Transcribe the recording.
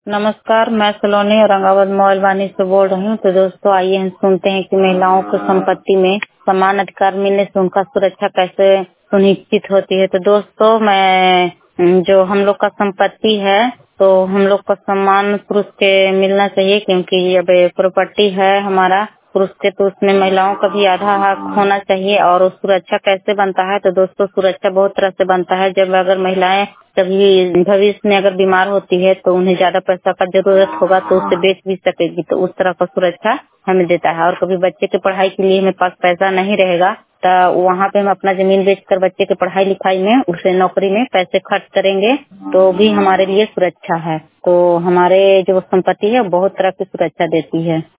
नमस्कार, मैं सलोनी औरंगाबाद मोबाइल वाणी से बोल रही हूँ। तो दोस्तों आइए हम सुनते हैं कि महिलाओं को संपत्ति में समान अधिकार मिलने से उनका सुरक्षा कैसे सुनिश्चित होती है। तो दोस्तों जो हम लोग का संपत्ति है तो हम लोग को सम्मान पुरुष के मिलना चाहिए, क्योंकि अब प्रॉपर्टी है हमारा पुरुष के, तो उसमें महिलाओं का भी आधा हक होना चाहिए। और उस सुरक्षा कैसे बनता है, तो दोस्तों सुरक्षा बहुत तरह से बनता है। जब अगर महिलाएं कभी भविष्य में अगर बीमार होती है तो उन्हें ज्यादा पैसा का जरूरत होगा तो उससे बेच भी सकेगी, तो उस तरह का सुरक्षा हमें देता है। और कभी बच्चे की पढ़ाई के लिए हमें पास पैसा नहीं रहेगा तो वहाँ पे हम अपना जमीन बेचकर बच्चे की पढ़ाई लिखाई में, उसे नौकरी में पैसे खर्च करेंगे तो भी हमारे लिए सुरक्षा है। तो हमारे जो संपत्ति है बहुत तरह की सुरक्षा देती है।